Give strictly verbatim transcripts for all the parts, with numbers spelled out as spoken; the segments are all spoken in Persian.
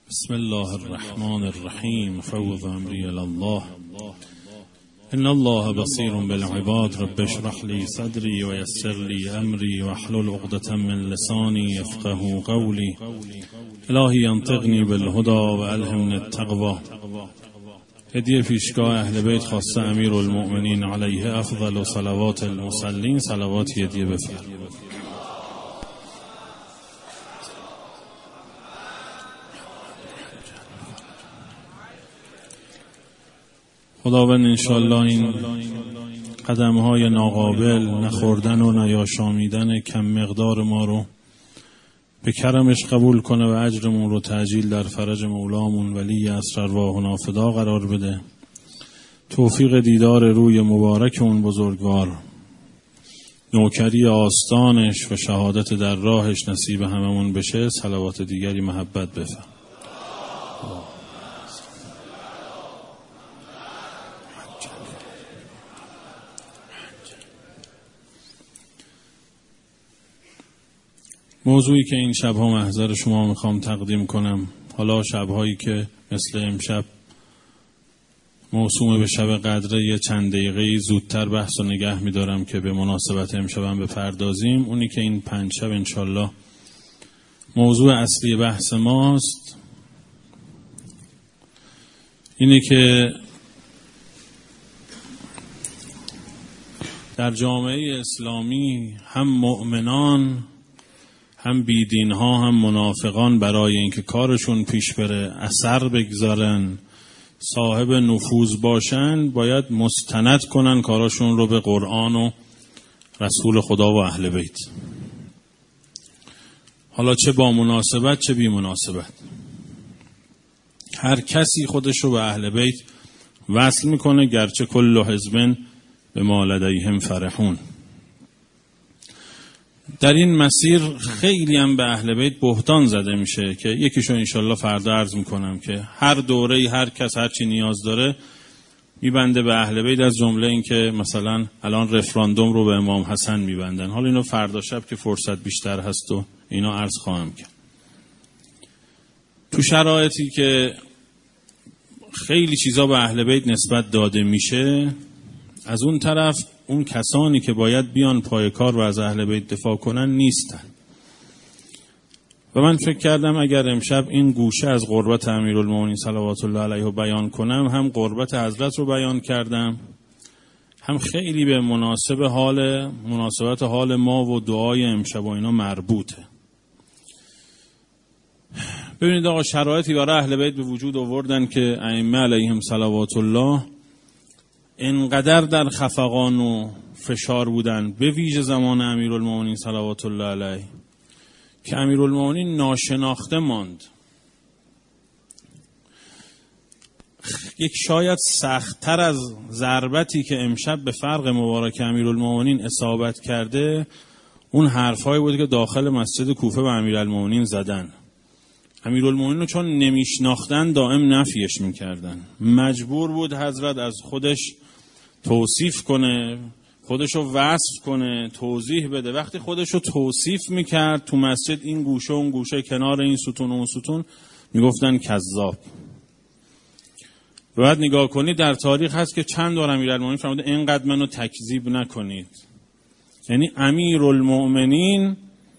بسم الله الرحمن الرحیم فوض امری الی الله ان الله بصیر بالعباد رب اشرح لی صدری و یسر لی امری واحلل عقدة من لسانی یفقهوا قولی الهی انطقنی بالهدی و الهمنی التقوی. هدیه پیشگاه اهل بیت خاصه امیر المؤمنین علیه افضل و صلوات المصلین. صلواتی هدیه بفرمایید. خداوند انشاءالله این قدم‌های ناقابل نخوردن و نیاشامیدن کم مقدار ما رو به کرمش قبول کنه و اجرمون رو تعجیل در فرج مولامون ولی اسرار ارواحنا فدا قرار بده. توفیق دیدار روی مبارک اون بزرگوار، نوکری آستانش و شهادت در راهش نصیب هممون بشه. صلوات دیگری محبت بفرمایید. موضوعی که این شبها محضر شما میخوام تقدیم کنم، حالا شبهایی که مثل امشب موسوم به شب قدره یه چند دقیقه زودتر بحث و نگه میدارم که به مناسبت امشبم بپردازیم. اونی که این پنج شب انشالله موضوع اصلی بحث ماست اینه که در جامعه اسلامی هم مؤمنان هم بیدین ها هم منافقان برای اینکه کارشون پیش بره، اثر بگذارن، صاحب نفوذ باشن، باید مستند کنن کارشون رو به قرآن و رسول خدا و اهل بیت. حالا چه با مناسبت چه بی مناسبت، هر کسی خودش رو به اهل بیت وصل میکنه، گرچه کل حزب بما لدیهم فرحون. در این مسیر خیلی هم به اهل بیت بهتان زده میشه که یکیشو انشالله فردا عرض میکنم که هر دوره‌ای هر کس هر چی نیاز داره میبنده به اهل بیت، از جمله این که مثلا الان رفراندوم رو به امام حسن میبندن. حالا اینو فردا شب که فرصت بیشتر هست و اینا عرض خواهم کرد. تو شرایطی که خیلی چیزا به اهل بیت نسبت داده میشه، از اون طرف اون کسانی که باید بیان پای کار و از اهل بیت دفاع کنن نیستن. و من فکر کردم اگر امشب این گوشه از قربت امیرالمومنین صلوات الله علیه رو بیان کنم، هم قربت حضرت رو بیان کردم، هم خیلی به مناسب حال مناسبت حال ما و دعای امشب و اینا مربوطه. ببینید آقا، شرایطی برای اهل بیت به وجود آوردن که ائمه علیهم صلوات الله انقدر در خفقان و فشار بودن، به ویژه زمان امیرالمومنین صلوات الله علیه، که امیرالمومنین ناشناخته ماند. یک شاید سخت‌تر از ضربتی که امشب به فرق مبارک امیرالمومنین اصابت کرده، اون حرفایی بود که داخل مسجد کوفه به امیرالمومنین زدن. امیرالمومنین رو چون نمیشناختن دائم نفیش میکردن. مجبور بود حضرت از خودش توصیف کنه، خودش رو وصف کنه، توضیح بده. وقتی خودش رو توصیف میکرد تو مسجد، این گوشه اون گوشه، کنار این ستون و اون ستون، میگفتن کذاب. باید نگاه کنید در تاریخ هست که چند بار امیرالمومنین فرموده اینقدر منو تکذیب نکنید. یعنی امیرالمومنین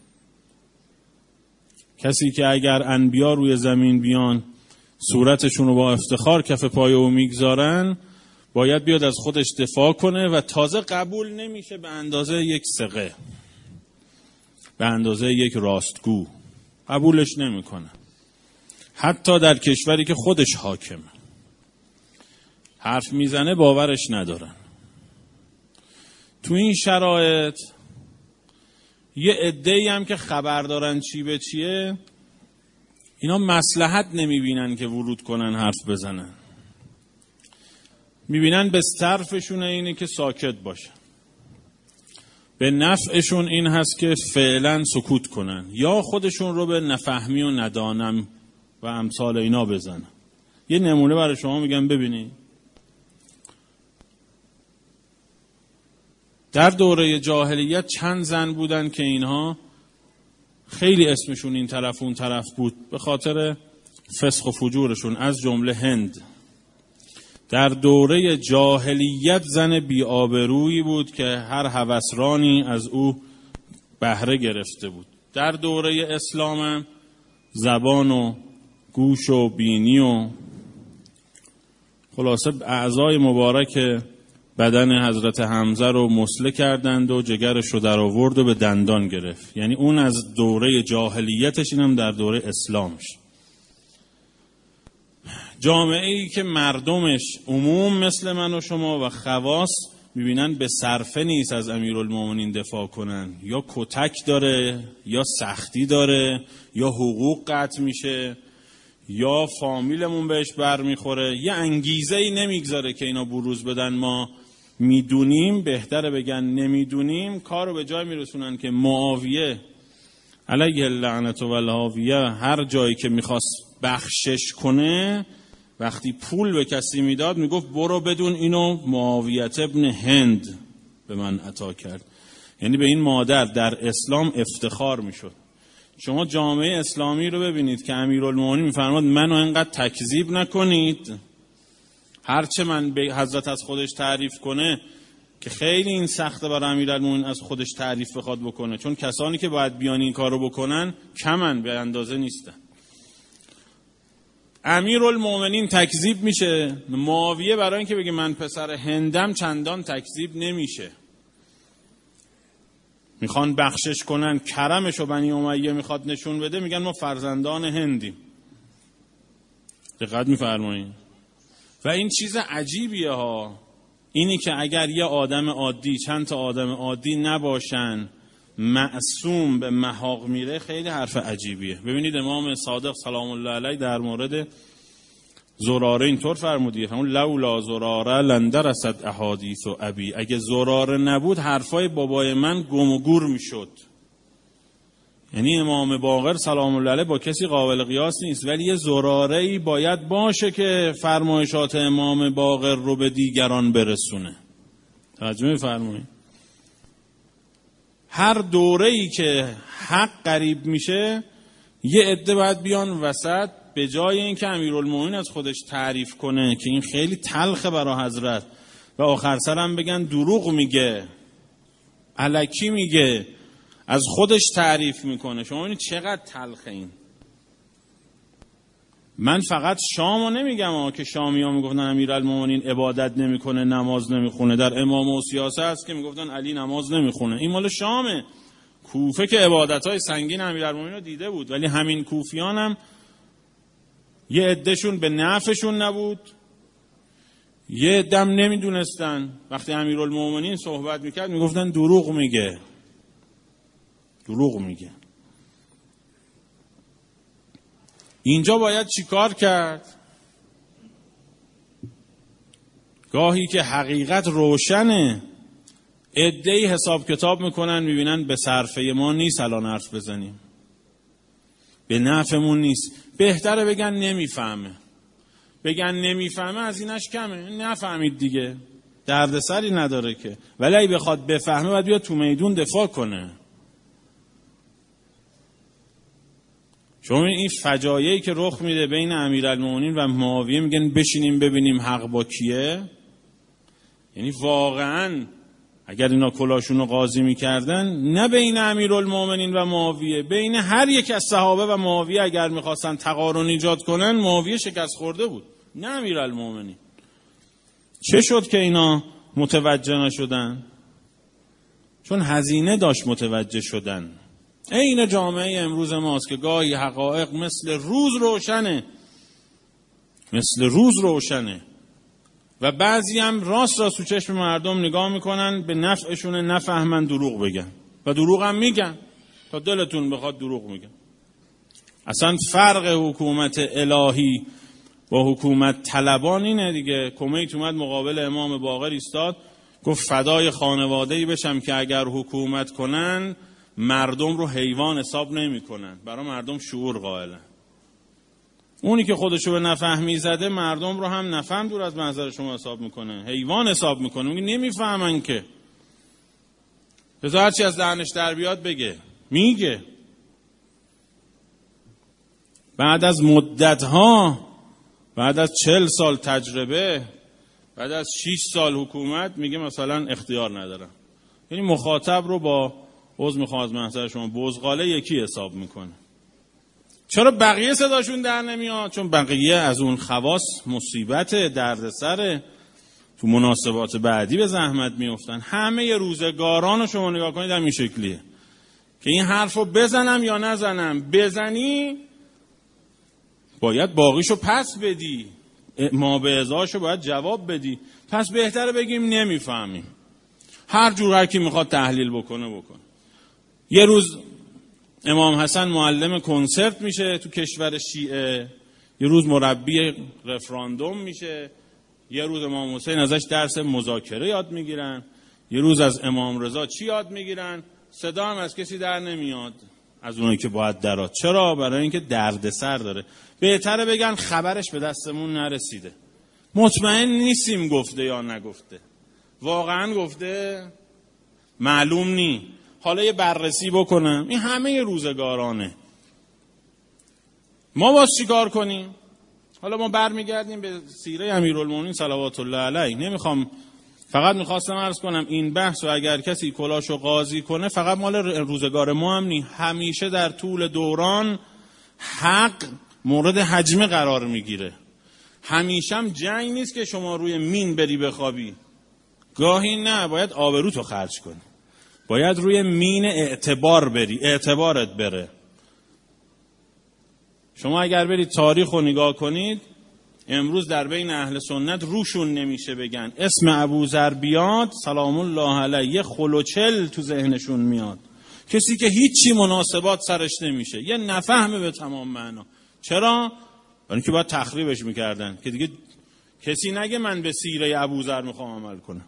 کسی که اگر انبیا روی زمین بیان صورتشون رو با افتخار کف پای او میگذارن، باید بیاد از خودش دفاع کنه و تازه قبول نمیشه به اندازه یک ثقه، به اندازه یک راستگو قبولش نمیکنه. حتی در کشوری که خودش حاکمه حرف میزنه باورش ندارن. تو این شرایط یه عده‌ای هم که خبر دارن چی به چیه، اینا مصلحت نمیبینن که ورود کنن حرف بزنن، میبینن به طرفشون اینه که ساکت باشن، به نفعشون این هست که فعلا سکوت کنن یا خودشون رو به نفهمی و ندانم و امثال اینا بزنن. یه نمونه برای شما میگم ببینید. در دوره جاهلیت چند زن بودن که اینها خیلی اسمشون این طرف اون طرف بود، به خاطر فسق و فجورشون، از جمله هند، در دوره جاهلیت زن بی‌آبرویی بود که هر هوسرانی از او بهره گرفته بود. در دوره اسلام زبان و گوش و بینی و خلاصه اعضای مبارک بدن حضرت حمزه رو مسله کردند و جگرش رو در آورد و به دندان گرفت. یعنی اون از دوره جاهلیتش، اینم در دوره اسلامش. جامعه ای که مردمش عموم مثل من و شما و خواص میبینن به صرفه نیست از امیرالمومنین دفاع کنن، یا کتک داره یا سختی داره یا حقوق قطع میشه یا فامیلمون بهش بر میخوره، یه انگیزه ای نمیگذاره که اینا بروز بدن ما میدونیم، بهتره بگن نمیدونیم، کارو به جای میرسونن که معاویه علیه اللعنت و الحاویه هر جایی که میخواست بخشش کنه، وقتی پول به کسی میداد میگفت برو بدون اینو معاویت ابن هند به من عطا کرد. یعنی به این مادر در اسلام افتخار میشد. شما جامعه اسلامی رو ببینید که امیرالمومنین میفرماد منو انقدر تکذیب نکنید، هرچه من به حضرت از خودش تعریف کنه، که خیلی این سخته برای امیرالمومنین از خودش تعریف بخواد بکنه، چون کسانی که باید بیان این کارو بکنن کمن، به اندازه نیستن. امیرالمومنین تکذیب میشه، معاویه برای اینکه بگه من پسر هندم چندان تکذیب نمیشه. میخوان بخشش کنن، کرمشو بنی امیه میخواد نشون بده، میگن ما فرزندان هندیم. دقت میفرمایید. و این چیز عجیبیه ها، اینی که اگر یه آدم عادی، چند تا آدم عادی نباشن، معصوم به محاق میره، خیلی حرف عجیبیه. ببینید امام صادق سلام الله علیه در مورد زراره اینطور فرمودیه، همون لولا زراره لندرست احادیث و ابی، اگه زراره نبود حرفای بابای من گم و گور میشد. یعنی امام باقر سلام الله علیه با کسی قابل قیاس نیست، ولی یه زراره‌ای باید باشه که فرمایشات امام باقر رو به دیگران برسونه. توجه می‌فرمایید؟ هر دوره‌ای که حق قریب میشه، یه عده باید بیان وسط، به جای اینکه امیرالمومنین از خودش تعریف کنه که این خیلی تلخه برای حضرت، و آخر سر هم بگن دروغ میگه، الکی میگه، از خودش تعریف میکنه. شما ببینید چقدر تلخه این. من فقط شامو نمیگم ها که شامی ها میگفتن امیرالمومنین عبادت نمیکنه، نماز نمیخونه. در امام و سیاسه هست که میگفتن علی نماز نمیخونه. این مال شامه. کوفه که عبادتهای سنگین امیرالمومنین رو دیده بود، ولی همین کوفیان هم یه عدهشون به نفعشون نبود، یه عدم نمیدونستن. وقتی امیرالمومنین صحبت میکرد میگفتن دروغ میگه، دروغ میگه. اینجا باید چی کار کرد؟ گاهی که حقیقت روشنه، عده‌ای حساب کتاب میکنن، میبینن به صرفه ما نیست الان حرف بزنیم، به نفعمون نیست. بهتره بگن نمیفهمه. بگن نمیفهمه از اینش کمه، نفهمید دیگه، دردسری نداره که. ولی اگه بخواد بفهمه باید بیاد تو میدون دفاع کنه. شما این فجایعی که رخ میده بین امیرالمومنین و معاویه، میگن بشینیم ببینیم حق با کیه. یعنی واقعا اگر اینا کلاشون رو قاضی میکردن، نه بین امیرالمومنین و معاویه، بین هر یک از صحابه و معاویه اگر میخواستن تقارن ایجاد کنن، معاویه شکست خورده بود، نه امیرالمومنین. چه شد که اینا متوجه نشدن؟ چون هزینه داشت متوجه شدن. این جامعه امروز ماست که گاهی حقایق مثل روز روشنه، مثل روز روشنه، و بعضی هم راست راست تو چشم مردم نگاه میکنن، به نفعشونه، نفهمن دروغ بگن، و دروغ هم میگن تا دلتون بخواد دروغ میگن. اصلا فرق حکومت الهی با حکومت طلبان اینه دیگه. کمیت اومد مقابل امام باقر ایستاد، گفت فدای خانواده‌ای بشم که اگر حکومت کنن مردم رو حیوان حساب نمی کنن، برای مردم شعور قائلن. اونی که خودشو به نفهمی زده، مردم رو هم نفهم دور از منظر شما حساب میکنه، حیوان حساب میکنه. میگه نمیفهمن که، بذار هرچی از دهنش در بیاد بگه، میگه. بعد از مدتها، بعد از چهل سال تجربه، بعد از شش سال حکومت میگه مثلا اختیار ندارم. یعنی مخاطب رو با عذر میخوام از محضر شما بزغاله یکی حساب میکنه. چرا بقیه صداشون در نمیاد؟ چون بقیه از اون خواص مصیبت دردسره، تو مناسبات بعدی به زحمت میافتن. همه روزگاران رو شما نگاه کنید همین شکلیه که این حرف رو بزنم یا نزنم. بزنی باید باقیشو پس بدی، ما به ازاشو باید جواب بدی. پس بهتره بگیم نمیفهمیم، هر جور هر کی میخواد تحلیل بکنه بکنه. یه روز امام حسن معلم کنسرت میشه تو کشور شیعه، یه روز مربی رفراندوم میشه، یه روز امام حسین ازش درس مذاکره یاد میگیرن، یه روز از امام رضا چی یاد میگیرن. صدا هم از کسی در نمیاد از اونایی که باید درات. چرا؟ برای اینکه دردسر داره. بهتره بگن خبرش به دستمون نرسیده، مطمئن نیستیم گفته یا نگفته، واقعا گفته معلوم نی، حالا یه بررسی بکنم. این همه روزگارانه. ما باز چی کار کنیم؟ حالا ما برمیگردیم به سیره امیرالمومنین صلوات الله علیه. نمیخوام، فقط میخواستم عرض کنم این بحث و اگر کسی کلاشو قاضی کنه فقط مال روزگار ما هم نی، همیشه در طول دوران حق مورد هجمه قرار میگیره. همیشه هم جنگ نیست که شما روی مین بری بخوابی، گاهی نه، باید آبروتو خرج کنی، باید روی مین اعتبار بری، اعتبارت بره. شما اگر برید تاریخ رو نگاه کنید، امروز در بین اهل سنت روشون نمیشه بگن اسم ابوذر بیاد سلام الله علیه، خلوچل تو ذهنشون میاد، کسی که هیچی مناسبات سرش نمیشه، یه نفهمه به تمام معنا. چرا؟ برای اینکه باید تخریبش میکردن که دیگه کسی نگه من به سیره ابوذر میخوام عمل کنم.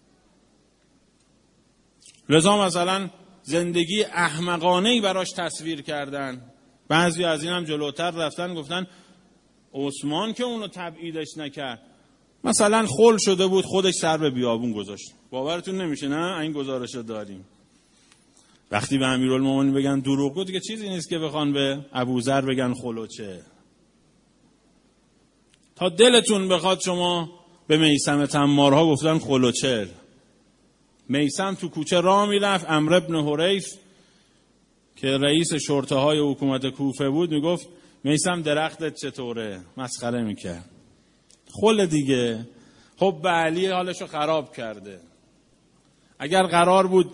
لذا مثلا زندگی احمقانه‌ای براش تصویر کردن. بعضی از این هم جلوتر رفتن گفتن عثمان که اونو تبعیدش نکرد، مثلا خل شده بود خودش سر به بیابون گذاشت. باورتون نمیشه نه؟ این گزارشو داریم. وقتی به امیرالمومنین بگن دروغگو دیگه چیزی نیست که بخوان به ابوذر بگن خلوچه. تا دلتون بخواد شما به میثم تمارها گفتن خلوچل. میثم تو کوچه راه میرفت، عمرو ابن حریث که رئیس شرطه های حکومت کوفه بود میگفت میثم درختت چطوره؟ مسخره میکرد. خل دیگه. خب به علی حالشو خراب کرده. اگر قرار بود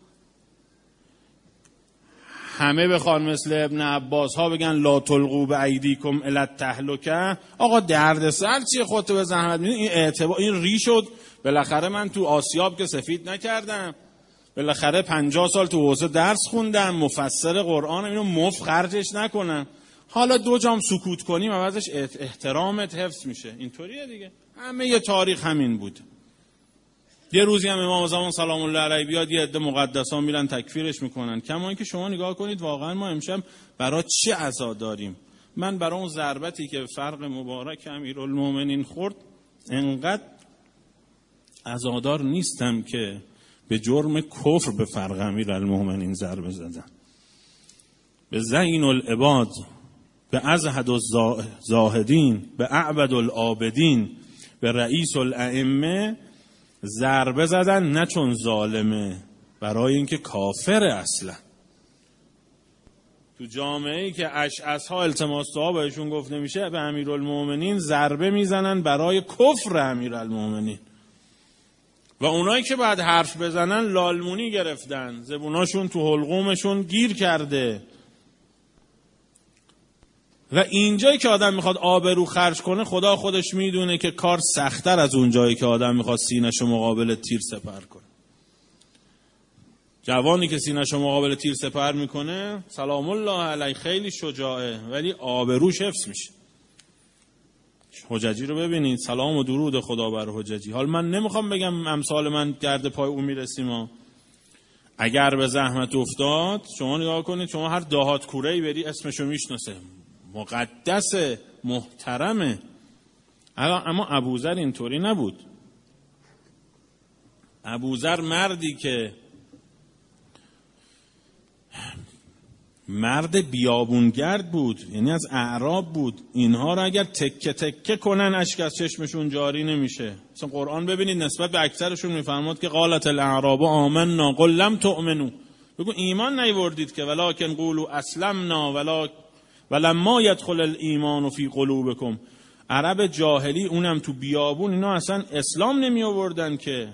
همه بخوان مثل ابن عباس ها بگن لا تلقوا بایدیکم الی التهلکه، آقا دردسر چیه خودت به زحمت میدین؟ این اعتبار، این ری شد. بالاخره من تو آسیاب که سفید نکردم، بالاخره پنجاه سال تو حوزه درس خوندم، مفسر قرآن، اینو مفت خرجش نکنم. حالا دو جام سکوت کنیم عوضش احترامت حفظ میشه. اینطوریه دیگه. همه یه تاریخ همین بود. یه روزی هم امام زمان سلام الله علیه بیاد یه عده مقدسان میرن تکفیرش میکنن. کما اینکه شما نگاه کنید واقعا ما امشب برای چه عزا داریم. من برای اون ضربتی که فرق مبارک امیرالمومنین خورد انقدر عزادار نیستم که به جرم کفر به فرق امیرالمومنین ضربه زدن. به زین العباد، به ازهد الزاهدین، به اعبد العابدین، به رئیس الائمه ضربه زدن، نه چون ظالمه، برای اینکه کافره. اصلا تو جامعه‌ای که اشعث‌ها التماس دعا بهشون گفته میشه، به امیرالمومنین ضربه میزنن برای کفر امیرالمومنین. و اونایی که بعد حرف بزنن لالمونی گرفتن، زبوناشون تو حلقومشون گیر کرده. و اینجایی که آدم میخواد آبرو خرج کنه، خدا خودش میدونه که کار سخت‌تر از اونجایی که آدم میخواد سینه‌شو مقابل تیر سپر کنه. جوانی که سینه‌شو مقابل تیر سپر میکنه سلام الله علیه خیلی شجاعه، ولی آبروش حفظ میشه. حججی رو ببینید، سلام و درود خدا بر حججی. حال من نمیخوام بگم امثال من گرد پای اون میرسیم ها. اگر به زحمت افتاد شما نگاه کنید، شما هر دهات کوره‌ای بری اسمشو میشناسه، مقدس، محترمه. اما ابوذر اینطوری نبود. ابوذر مردی که مرد بیابونگرد بود، یعنی از اعراب بود. اینها را اگر تکه تکه کنن اشک از چشمشون جاری نمیشه. مثلا قرآن ببینید نسبت به اکثرشون میفرماد که قالت الاعراب آمنا قل لم تؤمنوا، بگو ایمان نیوردید که، ولکن قولوا اسلمنا ولا ولما يدخل الايمان فی قلوبکم. عرب جاهلی اونم تو بیابون اینا اصلا اسلام نمی آوردن که.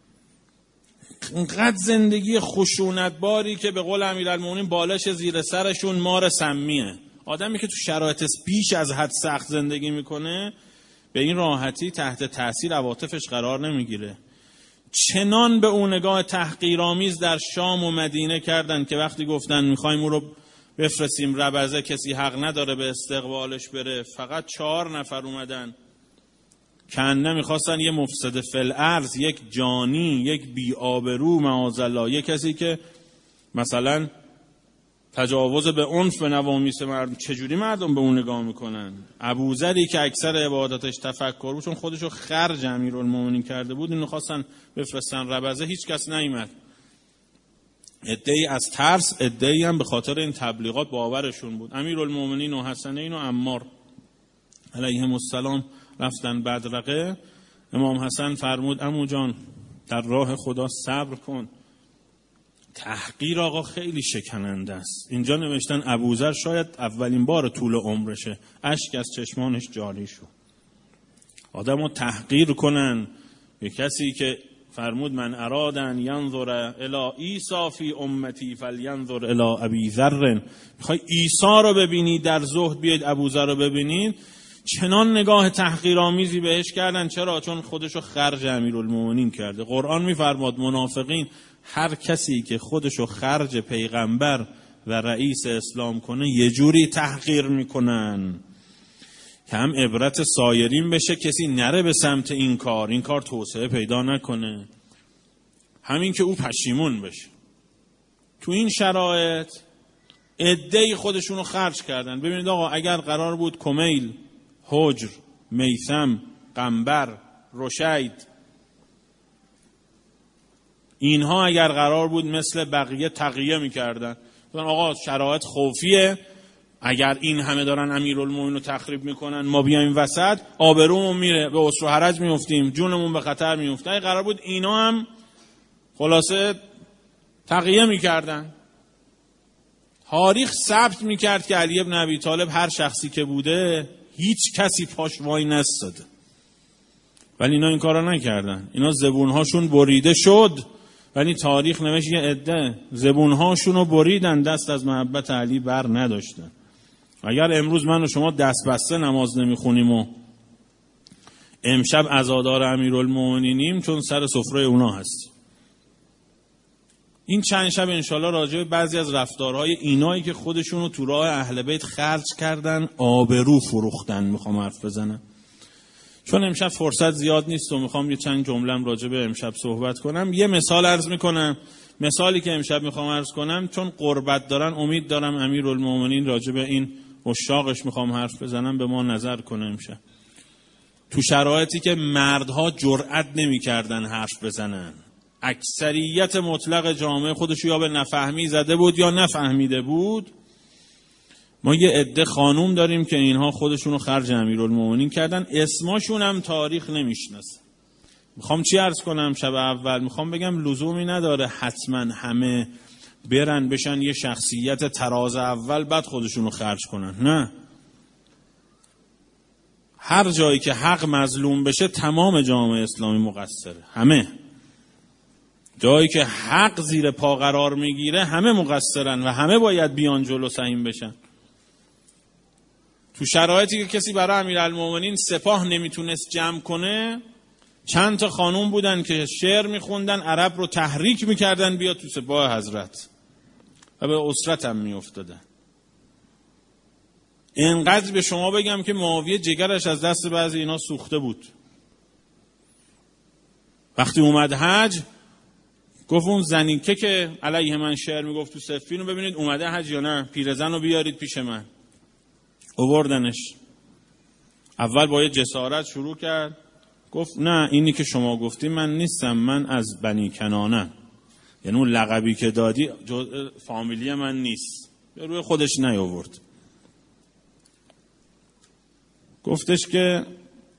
اینقدر زندگی خشونت باری که به قول امیرالمومنین بالش زیر سرشون مار سمیه. آدمی که تو شرایط بیش از حد سخت زندگی میکنه به این راحتی تحت تاثیر عواطفش قرار نمیگیره. چنان به اون نگاه تحقیرآمیز در شام و مدینه کردن که وقتی گفتن میخوایم او رو بفرستیم ربزه کسی حق نداره به استقبالش بره، فقط چهار نفر اومدن. کنه میخواستن یه مفسد فی الارض، یک جانی، یک بی آبرو معاذالله، یک کسی که مثلا تجاوز به عنف به نوامیس مردم. چجوری مردم به اون نگاه میکنن؟ ابوذری که اکثر عبادتش تفکر بود، چون خودشو خرج امیرالمومنین کرده بود، اینو خواستن بفرستن ربزه، هیچ کس نیامد. عده‌ای از ترس، عده‌ای هم به خاطر این تبلیغات باورشون بود. امیرالمومنین و حسنین و عمار علیهم السلام رفتن بدرقه. امام حسن فرمود عمو جان در راه خدا صبر کن. تحقیر آقا خیلی شکننده است. اینجا نوشتن ابوذر شاید اولین بار طول عمرشه اشک از چشمانش جاری شد. آدمو تحقیر کنن به کسی که فرمود من ارادن ینظر الی عیسی فی امتی فلینظر الی ابی ذر. میخوای عیسی رو ببینی در زهد، بیاید ابوذر رو ببینید. چنان نگاه تحقیرآمیزی بهش کردن. چرا؟ چون خودشو خرج امیرالمومنین کرده. قرآن میفرماد منافقین هر کسی که خودشو خرج پیغمبر و رئیس اسلام کنه یه جوری تحقیر میکنن که هم عبرت سایرین بشه، کسی نره به سمت این کار، این کار توسعه پیدا نکنه، همین که او پشیمون بشه. تو این شرایط عده‌ای خودشونو خرج کردن. ببینید آقا اگر قرار بود کمیل، حجر، میثم، قنبر، رشید، اینها اگر قرار بود مثل بقیه تقیه میکردن، آقا شرایط خوفیه، اگر این همه دارن امیرالمومنین رو تخریب میکنن ما بیایم وسط، آبرومون میره، به اسر و حرج میافتیم، جونمون به خطر میفته. اگر قرار بود اینا هم خلاصه تقیه میکردن. تاریخ ثبت میکرد که علی ابن ابی طالب هر شخصی که بوده هیچ کسی پاش وای نستاده، ولی اینا این کارا نکردن. اینا زبونهاشون بریده شد، ولی تاریخ نوشت یه عده زبونهاشون رو بریدن، دست از محبت علی بر نداشتن. اگر امروز من و شما دست بسته نماز نمیخونیم و امشب عزادار امیرالمومنینیم، چون سر سفره اونا هست. این چند شب انشالله راجع به بعضی از رفتارهای اینایی که خودشونو تو راه اهل بیت خرج کردن آبرو فروختن میخوام حرف بزنم. چون امشب فرصت زیاد نیست و میخوام یه چند جمله‌ام راجع به امشب صحبت کنم. یه مثال عرض میکنم. مثالی که امشب میخوام عرض کنم چون قربت دارن، امید دارم امیرالمومنین راجع به این عشاقش میخوام حرف بزنم به ما نظر کنه امشب. تو شرایطی که مردها جرئت نمیکردن حرف بزنن، اکثریت مطلق جامعه خودشو یا به نفهمی زده بود یا نفهمیده بود، ما یه عده خانوم داریم که اینها خودشونو خرج امیرالمومنین کردن، اسماشون هم تاریخ نمیشناسه. میخوام چی عرض کنم شب اول؟ میخوام بگم لزومی نداره حتما همه برن بشن یه شخصیت تراز اول بعد خودشونو خرج کنن. نه، هر جایی که حق مظلوم بشه تمام جامعه اسلامی مقصره. همه جایی که حق زیر پا قرار میگیره همه مقصرن و همه باید بیان جلو سهیم بشن. تو شرایطی که کسی برای امیرالمومنین سپاه نمیتونست جمع کنه، چند تا خانوم بودن که شعر میخوندن، عرب رو تحریک میکردن بیا تو سپاه حضرت و به اسرت هم میافتادن. اینقدر به شما بگم که معاویه جگرش از دست بعضی اینا سوخته بود. وقتی اومد حج گفت اون زنیکه که علیه من شعر میگفت تو صفین رو ببینید اومده حج یا نه، پیرزن رو بیارید پیش من. آوردنش. اول با یه جسارت شروع کرد، گفت نه اینی که شما گفتی من نیستم، من از بنی کنانه، یعنی اون لقبی که دادی فامیلی من نیست. به روی خودش نیاورد. گفتش که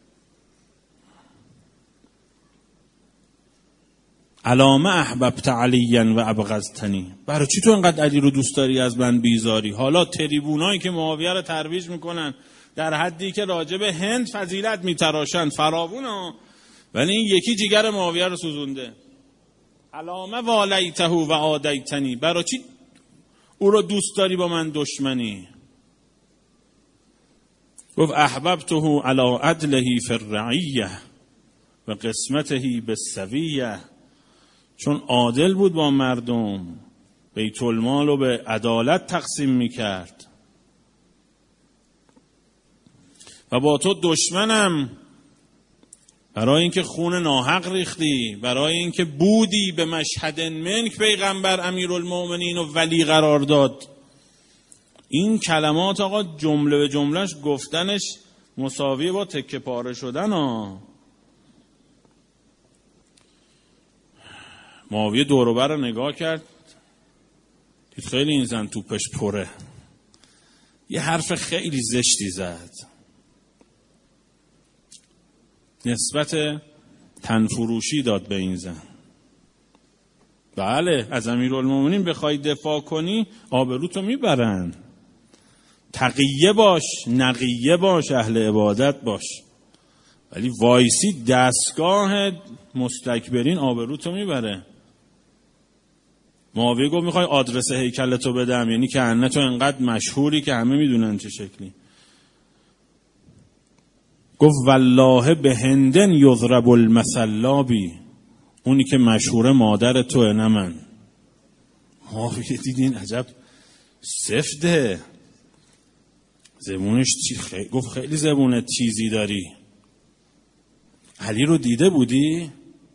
علامه احببت علیا و ابغضتنی، برای چی تو انقدر علی رو دوست داری از من بیزاری؟ حالا تریبونایی که معاویه رو ترویج میکنن در حدی که راجب هند فضیلت میتراشن فراوون ها، ولی این یکی جیگر معاویه رو سوزونده. علامه والیته و عادیتنی، برای چی او رو دوست داری با من دشمنی؟ گفت احببته علی عدله فی الرعیه و قسمته بالسویه، چون عادل بود با مردم، بیت المال رو به عدالت تقسیم میکرد. و با تو دشمنم برای اینکه خون ناحق ریختی، برای اینکه بودی به مشهد منک پیغمبر امیرالمؤمنین و ولی قرار داد. این کلمات آقا جمله به جملهش گفتنش مساویه با تکه پاره شدن ها. معاویه دور و بر رو نگاه کرد، دید خیلی این زن توپش پره، یه حرف خیلی زشتی زد نسبت تنفروشی داد به این زن. بله از امیرالمومنین بخوای دفاع کنی آبروتو میبرن. تقیه باش، نقیه باش، اهل عبادت باش، ولی وایسی دستگاه مستکبرین آبروتو میبره. معاویه گفت میخوای آدرس هیکلتو بدم، یعنی که انه تو انقدر مشهوری که همه میدونن چه شکلی. گفت والله به هندن یضرب المثلابی، اونی که مشهوره مادر توه نه من. معاویه دیدین عجب سفته، زبونش خی... گفت خیلی زبون تیزی داری. علی رو دیده بودی؟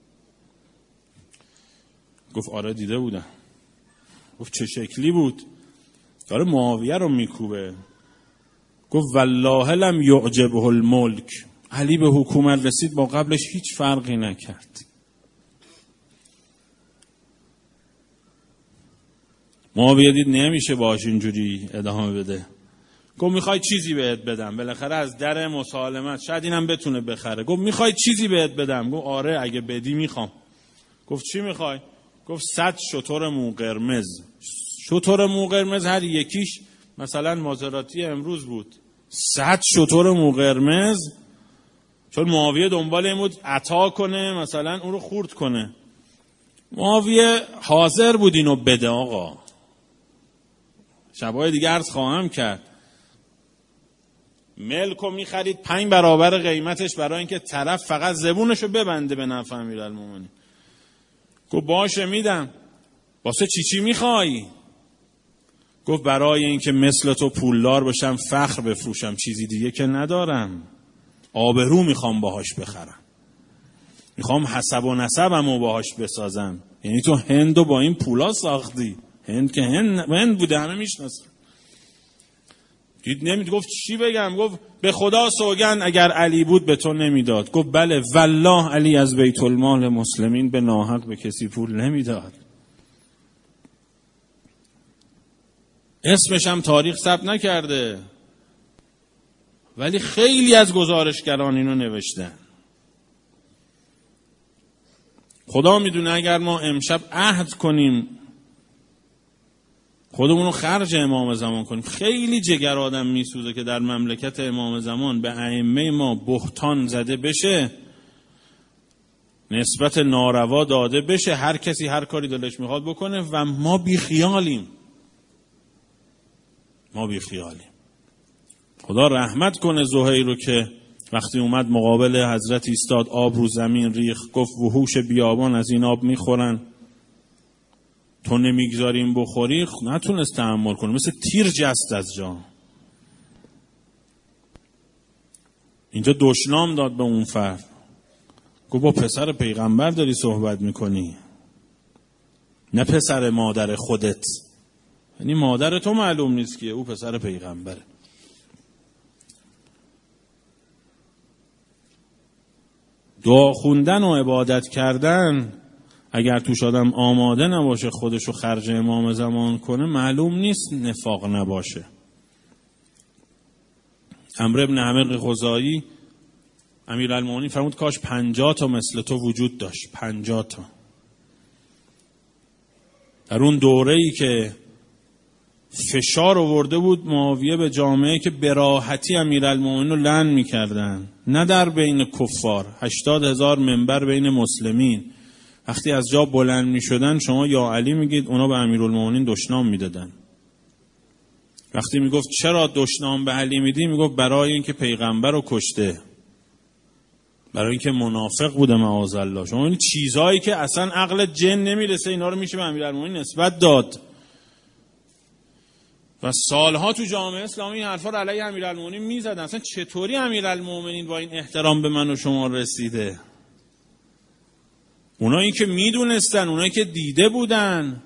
گفت آره دیده بودم. گفت چه شکلی بود؟ داره معاویه رو میکوبه. گفت والله لم یعجبه الملک، علی به حکومت رسید با قبلش هیچ فرقی نکرد. معاویه دید نمیشه باش اینجوری ادامه بده. گفت میخوای چیزی بهت بدم؟ بالاخره از در مسالمت شاید اینم بتونه بخره. گفت میخوای چیزی بهت بدم؟ گفت آره اگه بدی میخوام. گفت چی میخوای؟ گفت صد شتر مو قرمز. شتر مو قرمز هر یکیش مثلا مازراتی امروز بود. صد شتر مو قرمز، چون معاویه دنبال این بود عطا کنه مثلا اون رو خورد کنه. معاویه حاضر بود اینو بده. آقا شبای دیگه عرض خواهم کرد، ملکو میخرید پنج برابر قیمتش برای اینکه طرف فقط زبونشو ببنده به نفع امیرالمومنین. گفت باشه میدم. واسه چی چی میخوای؟ گفت برای اینکه مثل تو پولدار بشم، فخر بفروشم، چیزی دیگه که ندارم. آبرو میخوام باهاش بخرم، میخوام حسب و نسبمو باهاش بسازم. یعنی تو هندو با این پولا ساختی. هند که هند, هند بوده، همه میشناسن. دید نمید. گفت چی بگم؟ گفت به خدا سوگند اگر علی بود به تو نمیداد. گفت بله والله علی از بیت المال مسلمین به ناحق به کسی پول نمیداد. اسمش هم تاریخ ثبت نکرده، ولی خیلی از گزارشگران اینو نوشتن. خدا میدونه اگر ما امشب عهد کنیم خودمون رو خرج امام زمان کنیم، خیلی جگر آدم میسوزه که در مملکت امام زمان به ائمه ما بهتان زده بشه، نسبت ناروا داده بشه، هر کسی هر کاری دلش میخواد بکنه و ما بی خیالیم. ما بی خیالیم. خدا رحمت کنه زهیر رو که وقتی اومد مقابل حضرت ایستاد، آب رو زمین ریخ، گفت وحوش بیابان از این آب میخورن، تو نمیگذاریم بخوری. نتونست تحمل کنه، مثل تیر جست از جا. اینجا دشنام داد به اون فرد. گفت با پسر پیغمبر داری صحبت میکنی، نه پسر مادر خودت. یعنی مادر تو معلوم نیست که او پسر پیغمبره. دعا خوندن و عبادت کردن اگر توش آدم آماده نباشه خودشو خرج امام زمان کنه، معلوم نیست نفاق نباشه. عمرو بن عمرو خزاعی امیرالمومنین فرمود کاش پنجاه تا مثل تو وجود داشت، پنجاه تا. در اون دوره‌ای که فشار آورده بود معاویه به جامعه که براحتی امیرالمومنین رو لعن می‌کردن، نه در بین کفار، هشتاد هزار منبر بین مسلمین، وقتی از جا بلند می‌شدن شما یا علی میگید، اونا به امیرالمومنین دشنام میدادن. وقتی میگفت چرا دشنام به علی میدی، میگفت برای اینکه پیغمبر رو کشته، برای اینکه منافق بوده معاذالله. شما این چیزایی که اصلا عقل جن نمیرسه اینا رو میشه به امیرالمومنین نسبت داد. و سالها تو جامعه اسلامی این حرفا رو علیه امیرالمومنین میزدن. اصلا چطوری امیرالمومنین با این احترام به من و شما رسیده؟ اونایی که میدونستن، اونایی که دیده بودن،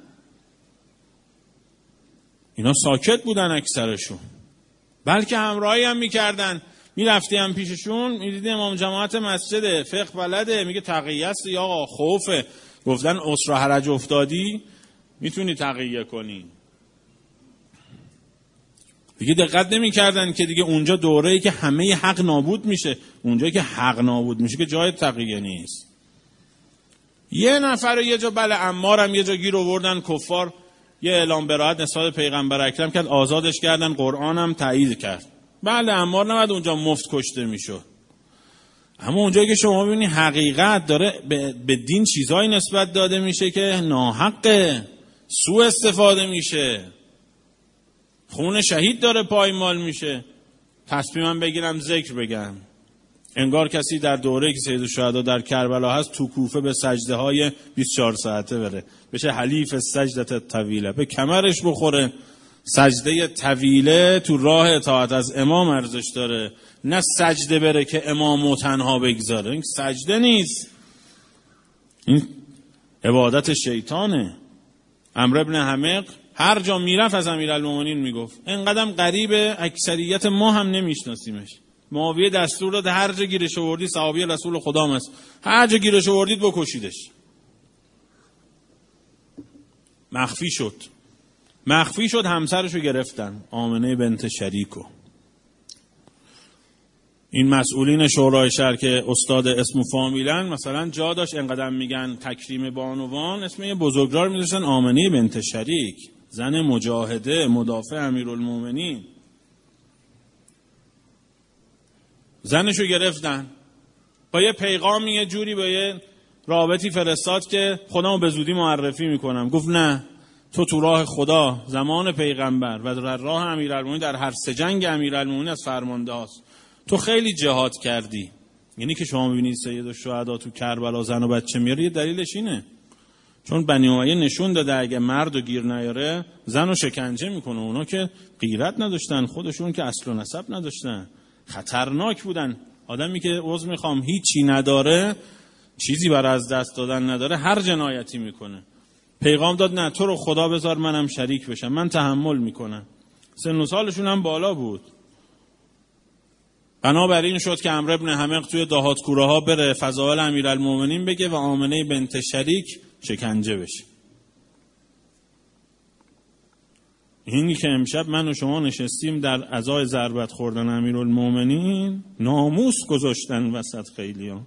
اینا ساکت بودن اکثرشون، بلکه همراهی هم میکردن. میرفتی هم پیششون میدیدی امام جماعت مسجد، فقه بلده، میگه تقیه است یا آقا خوفه، گفتن اسر و حرج افتادی میتونی تقیه کنی. دیگه دقت نمیکردن که دیگه اونجا دوره‌ای که همه حق نابود میشه، اونجایی که حق نابود میشه که جای تقیه نیست. یه نفر یه جا بله عمار هم یه جا گیر آوردن کفار، یه اعلام براءت نسبت پیغمبر اکرم کرد، آزادش کردن، قرآن هم تایید کرد. بله عمار نباید اونجا مفت کشته میشد. اما اونجایی که شما ببینید حقیقت داره به دین چیزایی نسبت داده میشه که ناحقه، سوء استفاده میشه، خون شهید داره پایمال میشه. تصمیمم بگیرم ذکر بگم، انگار کسی در دوره که سید الشهدا در کربلا هست تو کوفه به سجده های بیست و چهار ساعته بره، بشه حلیف سجده طویله، به کمرش بخوره. سجده طویله تو راه اطاعت از امام ارزش داره، نه سجده بره که امامو تنها بگذاره. این سجده نیست، این عبادت شیطانه. عمرو بن حمق هر جا میرفت از امیرالمومنین میگفت. اینقدرم قریب اکثریت ما هم نمیشناسیمش. معاویه دستور داد هر جا گیرش آوردی صحابی رسول خدا است، هر جا گیرش آوردید بکشیدش. مخفی شد مخفی شد همسرشو گرفتن، آمنه بنت شریکو. این مسئولین شورای شهر که استاد اسم و فامیلن، مثلا جا داشت انقدر میگن تکریم بانوان، اسم یه بزرگوار میذاشتن آمنه بنت شریک، زن مجاهده مدافع امیرالمومنین. زنشو گرفتن، با یه پیغامی یه جوری با یه رابطی فرستاد که خودمو به زودی معرفی میکنم. گفت نه، تو تو راه خدا زمان پیغمبر و در راه امیرالمومنین، در هر سه جنگ امیرالمومنین از فرمانده هاست، تو خیلی جهاد کردی. یعنی که شما میبینید سید الشهدا تو کربلا زن و بچه میاره، یه دلیلش اینه چون بنی امیه نشون داده اگه مرد و گیر نیاره زن رو شکنجه میکنه. اونا که غیرت نداشتن، خودشون که اصل و نسب نداشتن، خطرناک بودن. آدمی که عذر میخوام هیچی نداره، چیزی برای از دست دادن نداره، هر جنایتی میکنه. پیغام داد نه، تو رو خدا بذار منم شریک بشم، من تحمل میکنم. سن و سالشون هم بالا بود. بنابراین شد که عمرو بن حمق توی دهات کوره ها بره فضائل امیرالمومنین بگه و آمنه بنت شریک شکنجه بشه. اینی که امشب من و شما نشستیم در عزای ضربت خوردن امیرالمومنین، ناموس گذاشتن وسط خیلیا.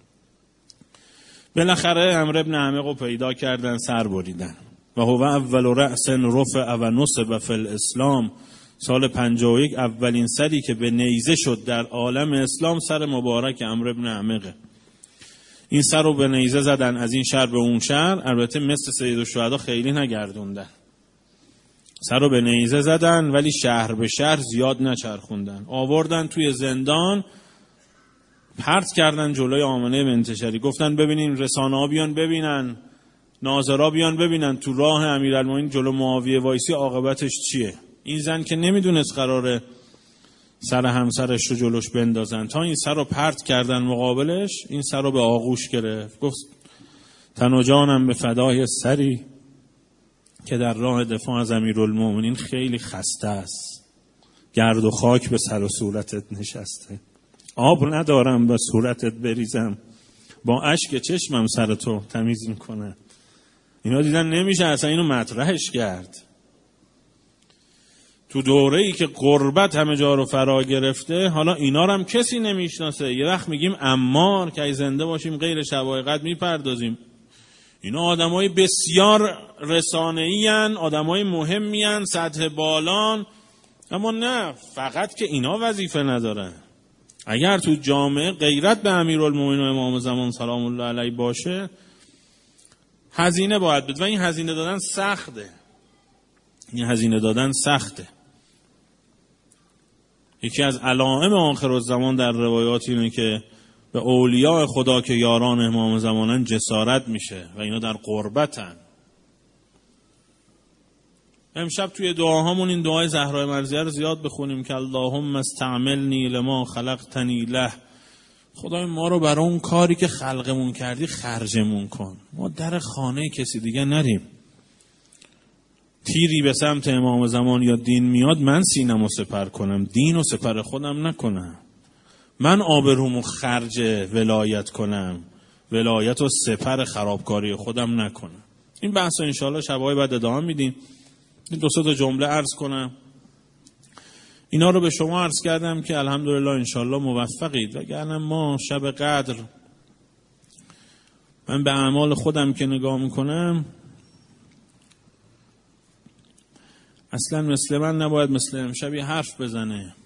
بالاخره عمرو بن حمق رو پیدا کردن، سر بریدن. و هو اول رأس رفع و نصب فی الاسلام. سال پنجاه و یک اولین سری که به نیزه شد در عالم اسلام سر مبارک عمرو بن حمقه. این سر رو به نیزه زدن از این شهر به اون شهر، البته مثل سید الشهدا خیلی نگردوندن. سر رو به نیزه زدن ولی شهر به شهر زیاد نچرخوندن. آوردن توی زندان، پرت کردن جلوی آمنه بنت شریک. گفتن ببینین، رسانه ها بیان ببینن، ناظرها بیان ببینن تو راه امیرالمومنین جلو معاویه وایسی عاقبتش چیه. این زن که نمیدونست قراره سر همسرش رو جلوش بندازن، تا این سر رو پرت کردن مقابلش، این سر رو به آغوش گرفت. گفت تن و جانم به فدای سری که در راه دفاع از امیرالمومنین خیلی خسته است، گرد و خاک به سر و صورتت نشسته، آب ندارم به صورتت بریزم، با اشک چشمم سر تو تمیز میکنه. اینا دیدن نمیشه اصلا اینو مطرحش کرد. تو دوره‌ای که غربت همه جا رو فرا گرفته، حالا اینا رو هم کسی نمیشناسه. یه وقت میگیم عمار که زنده باشیم غیر شوایقت میپردازیم. اینا آدمای بسیار رسانه‌ای ان، آدمای مهمی ان، سطح بالان. اما نه، فقط که اینا وظیفه ندارن. اگر تو جامعه غیرت به امیرالمومنین و امام زمان سلام الله علیه باشه، هزینه باید بده و این هزینه دادن سخته. این هزینه دادن سخته. یکی از علائم آخرالزمان در روایات اینه که به اولیاء خدا که یاران امام زمانن جسارت میشه و اینا در غربتن. امشب توی دعاهامون این دعای زهرای مرضیه رو زیاد بخونیم که اللهم استعملنی لما خلقتنی له. خدای ما رو برای اون کاری که خلقمون کردی خرجمون کن. ما در خانه کسی دیگه نریم. تیری به سمت امام زمان یا دین میاد، من سینمو سپر کنم، دین و سپر خودم نکنم. من آبرومو خرج ولایت کنم، ولایت و سپر خرابکاری خودم نکنم. این بحث رو انشاءالله شبهای بعد ادامه میدیم. این دو سه تا جمله عرض کنم. اینا رو به شما عرض کردم که الحمدلله انشاءالله موفقید. وگرنه ما شب قدر، من به اعمال خودم که نگاه میکنم، اصلا مثل من نباید مثل امشب یه حرف بزنه.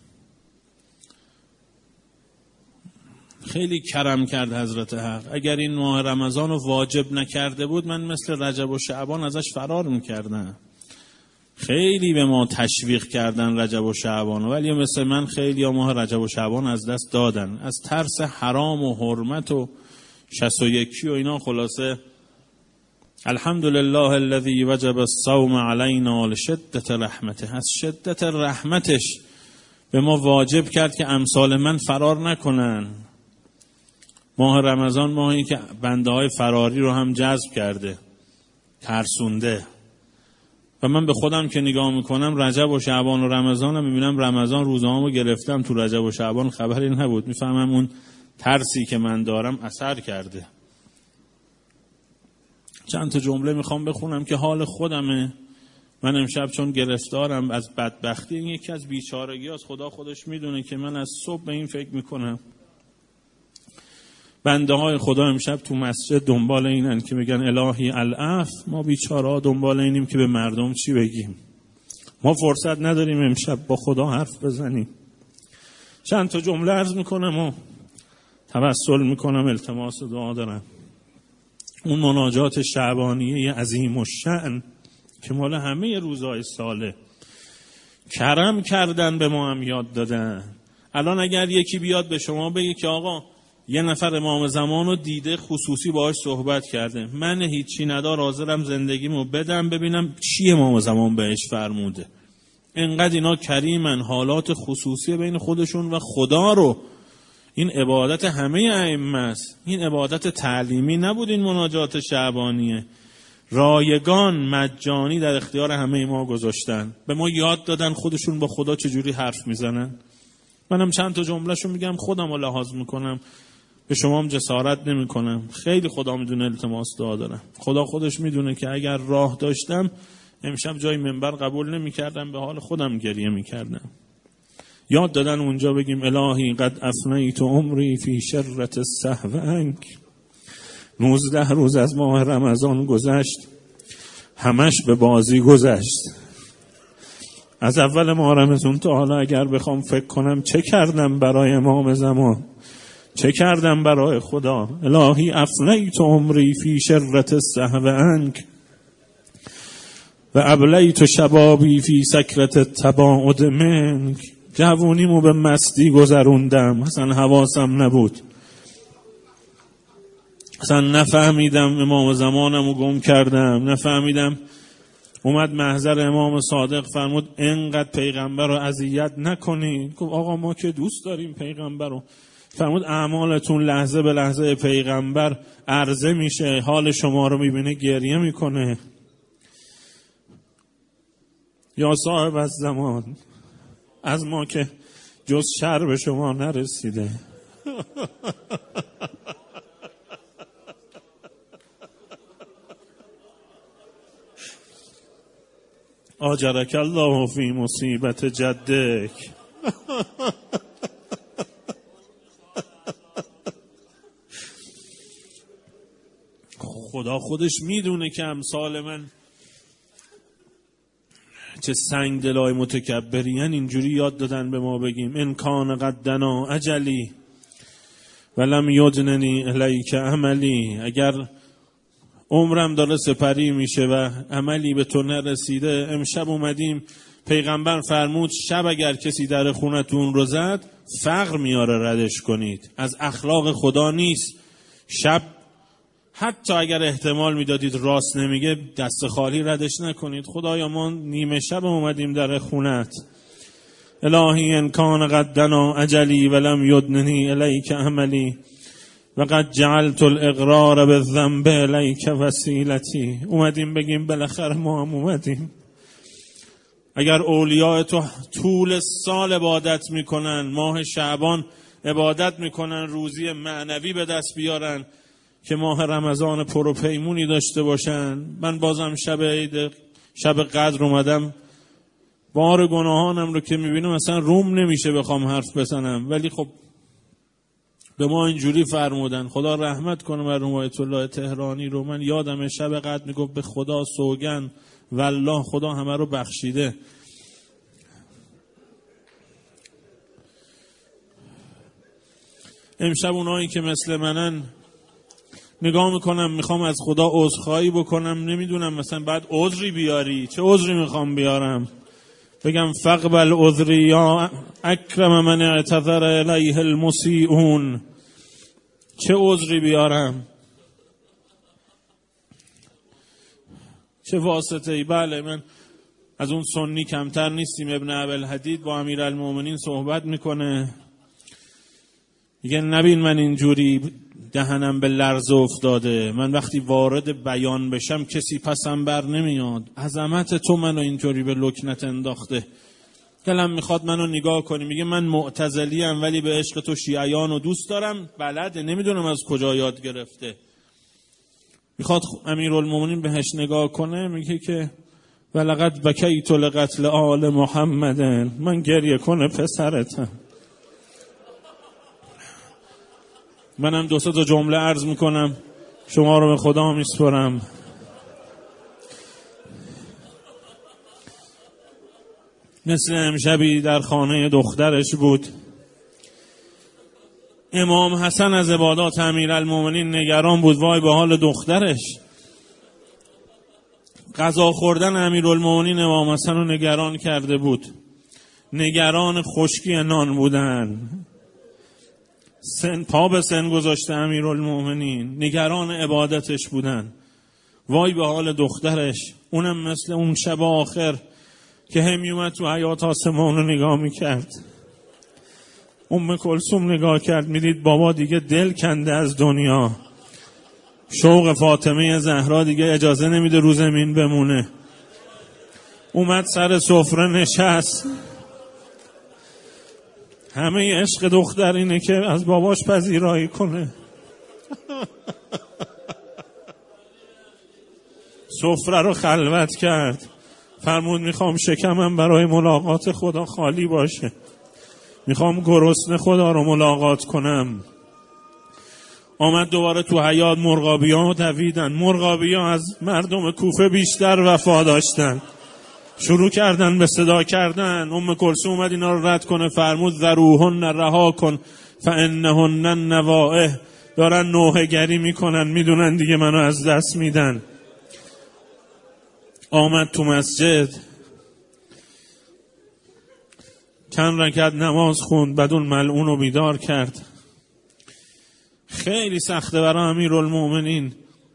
خیلی کرم کرد حضرت حق. اگر این ماه رمضان رو واجب نکرده بود، من مثل رجب و شعبان ازش فرار میکردم. خیلی به ما تشویق کردن رجب و شعبان، ولی مثل من خیلی یا ماه رجب و شعبان از دست دادن از ترس حرام و حرمت و شصت و یکی و اینا. خلاصه الحمدلله الذی وجب الصوم علینا لشدت رحمته. از شدت رحمتش به ما واجب کرد که امثال من فرار نکنن. ماه رمضان ماهی که بنده های فراری رو هم جذب کرده، ترسونده. و من به خودم که نگاه میکنم، رجب و شعبان و رمضان رو میبینم، رمضان روزهامو گرفتم، تو رجب و شعبان خبری نبود. میفهمم اون ترسی که من دارم اثر کرده. چند تا جمله میخوام بخونم که حال خودمه. من امشب چون گرفتارم از بدبختی، این یکی از بیچارگی هست. خدا خودش میدونه که من از صبح به این فکر میکنم. بنده های خدا امشب تو مسجد دنبال اینن که بگن الهی العفو. ما بیچاره ها دنبال اینیم که به مردم چی بگیم. ما فرصت نداریم امشب با خدا حرف بزنیم. چند تا جمله عرض میکنم و توسل میکنم، التماس دعا دارم. اون مناجات شعبانیه عظیم الشأن که مال همه روزهای ساله، کرم کردن به ما هم یاد دادن. الان اگر یکی بیاد به شما بگه که آقا یه نفر امام زمان رو دیده، خصوصی باهاش صحبت کرده، من هیچی ندار حاضرم زندگیمو بدم ببینم چی امام زمان بهش فرموده. اینقدر اینا کریمن، حالات خصوصی بین خودشون و خدا رو. این عبادت همه ائمه است. این عبادت تعلیمی نبود، این مناجات شعبانیه. رایگان مجانی در اختیار همه ما گذاشتن، به ما یاد دادن خودشون با خدا چجوری حرف میزنن. منم چند تا جملهشو میگم، خودم رو لحاظ میکنم، به شما هم جسارت نمی کنم. خیلی خدا میدونه التماس دعا دارم. خدا خودش میدونه که اگر راه داشتم امشب جای منبر قبول نمی کردم، به حال خودم گریه می کردم. یاد دادن اونجا بگیم الهی قد افنیت عمری فی شرة السهو عنک. نوزده روز از ماه رمضان گذشت، همش به بازی گذشت. از اول ماه رمضان تا حالا اگر بخوام فکر کنم چه کردم برای امام زمان، چه کردم برای خدا. الهی افنیت عمری فی شرة السهو عنک و ابلیت شبابی فی سکرة التباعد منک. جوونیمو به مستی گذروندم، اصلا حواسم نبود، اصلا نفهمیدم امام زمانمو گم کردم، نفهمیدم. اومد محضر امام صادق فرمود انقدر پیغمبر رو اذیت نکنید. گفت آقا ما که دوست داریم پیغمبر رو. فرمود اعمالتون لحظه به لحظه پیغمبر عرضه میشه، حال شما رو میبینه گریه میکنه. یا صاحب از زمان، از ما که جز شر به شما نرسیده. آجرک الله فی مصیبت جدک. خدا خودش میدونه که امثال من چه سنگ دلای متکبرین اینجوری یاد دادن به ما بگیم ان کان قدنا اجلی ولم یدننی الیک عملی. اگر عمرم داره سپری میشه و عملی به تو نرسیده، امشب اومدیم پیغمبر فرمود شب اگر کسی در خونتون رو زد فقر میاره ردش کنید، از اخلاق خدا نیست. شب حتی اگر احتمال میدادید راست نمیگه دست خالی ردش نکنید. خدایا ما نیمه شب اومدیم در خونت، الهی ان کان قدنا اجلی ولم یدننی الیک عملی و قد جعلت الاقرار بالذنب الیک وسیلتی. اومدیم بگیم بالاخره ما هم اومدیم. اگر اولیاء تو طول سال عبادت میکنن، ماه شعبان عبادت میکنن، روزی معنوی به دست بیارن که ماه رمضان پروپیمونی داشته باشن، من بازم شب عید شب قدر اومدم بار گناهانم رو که میبینم اصلا روم نمیشه بخوام حرف بزنم، ولی خب به ما اینجوری فرمودن. خدا رحمت کنه مرحوم آیت الله تهرانی رو. من یادم شب قدر میگفت به خدا سوگن والله خدا همه رو بخشیده. امشب اونایی که مثل منن نگاه میکنم میخوام از خدا عذرخواهی بکنم، نمیدونم مثلا بعد عذری بیاری، چه عذری میخوام بیارم؟ بگم فقبل عذری یا اکرم من اعتذر الیه المسیئون، چه عذری بیارم؟ چه واسطه ای؟ بله من از اون سنی کمتر نیستیم. ابن ابوالحدید با امیرالمومنین صحبت میکنه، میگه نبین من اینجوری دهنم به لرزه افتاده، من وقتی وارد بیان بشم کسی پسم بر نمیاد، عظمت تو منو اینطوری به لکنت انداخته، دلم میخواد منو نگاه کنی. میگه من معتزلی ام ولی به عشق تو شیعیان رو دوست دارم. بلده، نمیدونم از کجا یاد گرفته. میخواد امیرالمومنین بهش نگاه کنه، میگه که ولقد بکیت لقتل آل محمد، من گریه کنه پسرتم. منم دو سه تا جمله عرض میکنم، شما رو به خدا میسپرم. مثل امشبی در خانه دخترش بود. امام حسن از عبادات امیرالمومنین نگران بود، وای به حال دخترش. غذا خوردن امیرالمومنین امام حسن رو نگران کرده بود. نگران خشکی نان بودن، سن پا به سن گذاشته امیرالمومنین، نگران عبادتش بودن. وای به حال دخترش. اونم مثل اون شب آخر که همی اومد تو حیاط آسمان رو نگاه میکرد. ام کلثوم نگاه کرد، میدید بابا دیگه دل کنده از دنیا، شوق فاطمه زهرا دیگه اجازه نمیده رو زمین بمونه. اومد سر سفره نشست. همه عشق دختر اینه که از باباش پذیرایی کنه. سفره رو خلوت کرد، فرمود میخوام شکمم برای ملاقات خدا خالی باشه، میخوام گرسنه خدا رو ملاقات کنم. آمد دوباره تو حیاط، مرغابیان رو دویدن. مرغابیان از مردم کوفه بیشتر وفا داشتن، شروع کردن به صدا کردن. ام کلثوم اومد اینا رو رد کنه، فرمود ذروهن، رها کن، فانهن النوائح، دارن نوحه گری میکنن، میدونن دیگه منو از دست میدن. آمد تو مسجد، چند رکعت نماز خوند، بعد اون ملعون رو بیدار کرد. خیلی سخته برای امیرالمومنین.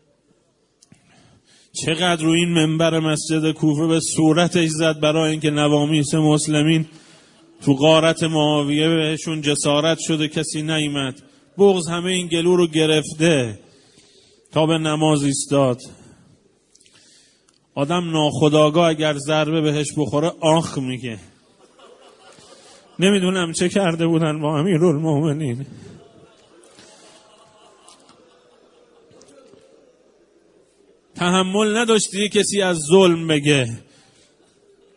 چقدر روی این منبر مسجد کوفه به صورتش زد برای اینکه نوامیس مسلمین تو غارت معاویه بهشون جسارت شده، کسی نیامد. بغض همه این گلو رو گرفته تا به نماز ایستاد. آدم ناخودآگاه اگر ضربه بهش بخوره آخ میگه. نمیدونم چه کرده بودن با امیرالمومنین. تحمل نداشتی کسی از ظلم بگه.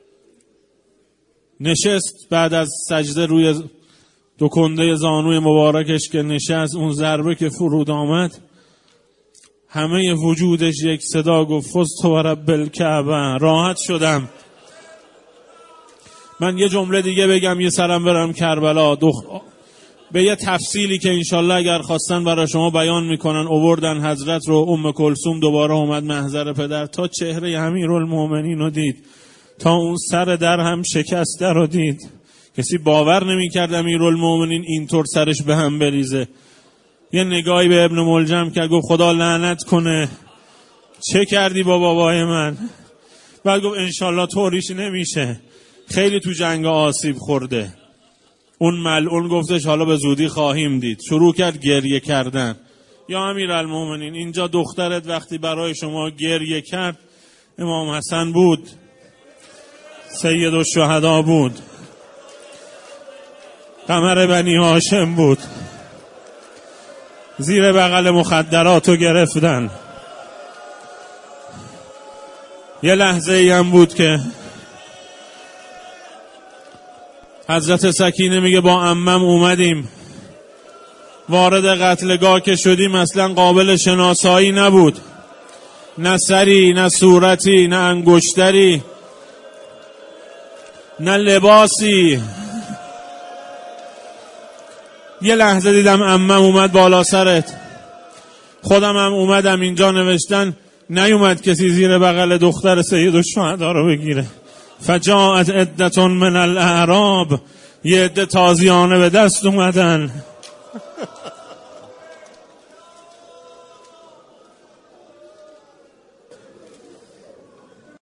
نشست بعد از سجده روی دو کنده زانوی مبارکش که نشست، اون ضربه که فرود آمد همه وجودش یک صدا گفت فزت و رب الکعبه، راحت شدم. من یه جمله دیگه بگم یه سرم برم کربلا، دخ... به یه تفصیلی که انشالله اگر خواستن برای شما بیان میکنن. اووردن حضرت رو، ام کلثوم دوباره اومد محضر پدر، تا چهره امیرالمومنین رو دید، تا اون سر در هم شکسته رو دید. کسی باور نمیکرد امیرالمومنین اینطور سرش به هم بریزه. یه نگاهی به ابن ملجم کرد، گفت خدا لعنت کنه، چه کردی با بابای من؟ بعد گفت انشالله طوریش نمیشه، خیلی تو جنگ آسیب خورده. اون ملعون گفتش حالا به زودی خواهیم دید. شروع کرد گریه کردن. یا امیرالمومنین، اینجا دخترت وقتی برای شما گریه کرد امام حسن بود، سید الشهدا بود، قمر بنی هاشم بود، زیر بغل مخدراتو گرفتن. یه لحظه ای هم بود که حضرت سکینه میگه با عمم اومدیم، وارد قتلگاه که شدیم اصلا قابل شناسایی نبود، نه سری، نه صورتی، نه انگشتری، نه لباسی. یه لحظه دیدم عمم اومد بالا سرت. خودم هم اومدم اینجا، نوشتن نیومد کسی زیر بغل دختر سید الشهدا رو بگیره. فجاءت عدة من الاعراب، یه عده تازیانه به دست اومدن.